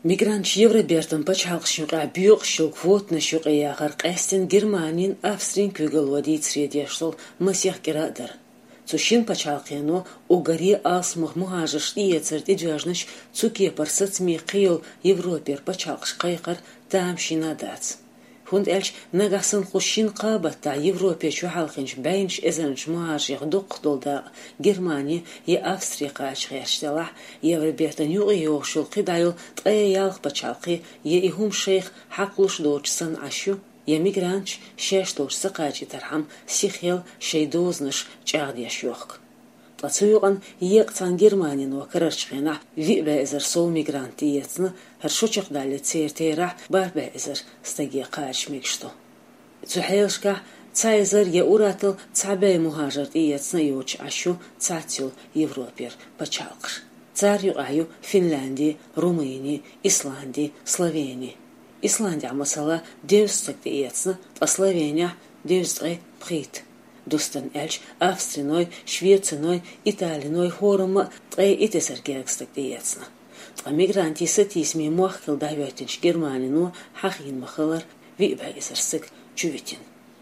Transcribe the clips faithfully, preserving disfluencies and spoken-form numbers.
Мигрант Евробертон почалк шука бьюк шук вот на шука яхар кэстен Германин Австрин кюгел водит средешл масях герадер. Цушин почалкино угари асмах мухажиш иецер идвяжнаш цуке парсац михил Европер почалкш кайкар тамшина дац. Хунд эльч нагасын хушин кабата Европе чухалкинш бэйнш эзэнш мухажих дуктолда Германия и Австрия качхерштела Евробертон юги йошул кидайл таял почалки е ихум шейх хаклуш дочсан ашу я мигранч шештош сакачи тархам сихел шейдознаш чагдяшёк. Плацуйган ектан Германин вакарчхена вибезер сол мигранти ецна харшочах дали цертера барбезер стаги качмикшто. Цухелшка цайзер я уратыл цабей мухажар ецна юч ашу цатил Европер почалкш. Царь югаю Финляндии, Румынии, Исландии, Словении. Исландия масала девстак ецна, а Словения девстрей прит. Дустан эльч Австриной, Швециной, Италиной хорума трей итесергекстак ецна. А мигранти сатисми мохкел давятинч Германину хахин махалар вибайзерсик чувитин.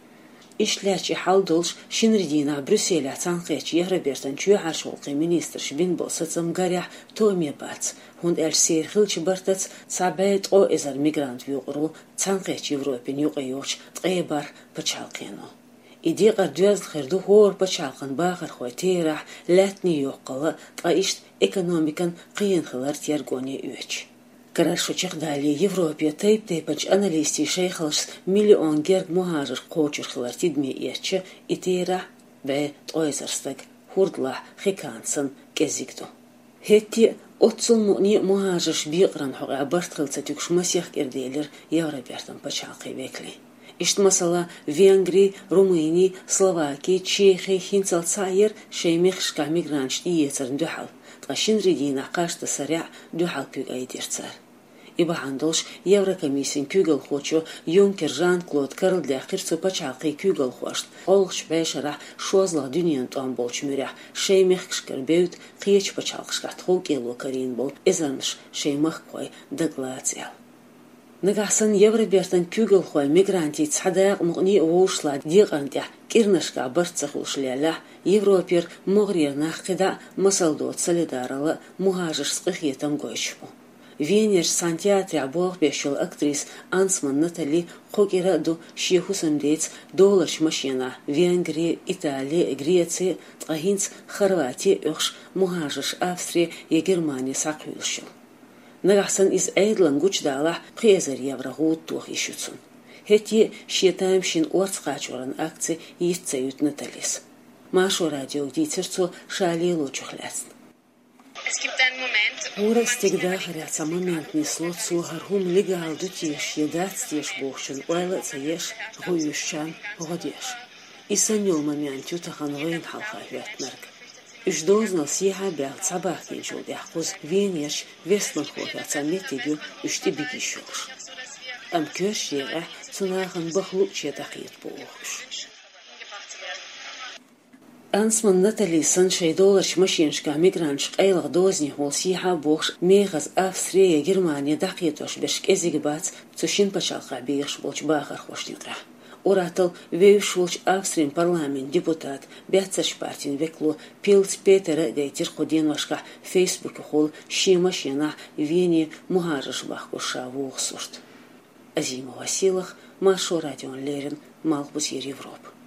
Ишлячи халдолш шинридина Брюсселя цанкеч Евробертон чу харшолкы министр шбин болсацам гаря томе бац. Хунд эльч серхилч бартац цабайт о эзер мигрант вюгру цанкеч Европен югайоч трейбар почалкино. Иди гардуаз херду хор почалкан бахар хватера латни юқала таишт экономикан қиын хылар тергоне үч. Карашочах дали Европе тейп тейпанч аналисти шейхалш миллион герг мухажир қочыр хылар тидме ерче итера бе тойзарстаг хурдла хикансан кезикту. Хетти отцул муни мухажирш биqran хуга бартхылца тюкш масях керделер Евробертон почалкы векли. Ишт масала Венгрии, Румынии, Словакии, Чехии, хинцал цайер шеймехшка мигрант иецер духал. Тгашин ридина кашта саря духал кюгай дерцар. Иба хандолш Еврокомиссин кюгал хочо Юнкер Жан-Клод Карл для хирцу почалкы кюгал хошт. Олш бешара шозла дюниан там болч мюря. Шеймехшкер беют киеч почалкшка тхолки локарин бол. Эзанш шеймехкой даглацел. Нагасан Евробертон кюгел хой мигранти цадаяк мугни оушла дигантя кирнашка барцахулшляла Европер могрир нахкида масалдот солидарала мухажиш скихетам гойчпу. Венер Сантьятря бог бешел актрис Ансман Натали Хокираду Шехусамдец долаш машина Венгрия, Италия, Греция, Тагинц, Хорватия, Охш, мухажиш Австрия и Германия саквилшил. Нагасан из Эйдлан гучдала презер еврогуд тух ищутsun. Хети считаемшин орцкачуран акции исцеют Наталис. Машу радио дицерцу шали лучухлясн. Ура стегда харяца момент несло цугархум легал дутиш едацтеш бохшен ойлаца еш гующан годеш. И санёл момент ютахан вейн халха ветнарк. Иш дознал сиха бял цабахтин жол яхуз венерш вестлан хохяца метегю ишти бигишош. Ам кёрш ега цунахан бахлук чедахит боохш. Ансман Натали саншей долларш машиншка мигрантш эйлах дозни хол сиха бохш мегаз Австрия Германия дахитош бешк эзигбац цушин пачалха бирш болч бахар хоштинра. Оратал вейшулч Австрин парламент депутат бяцаш партин векло пилц Петера дейтер ходенвашка Фейсбук хол шимашина вени мухажиш бахкуша вухсурт. Азима Василах, Машу Радион Лерин, Малбус Европ.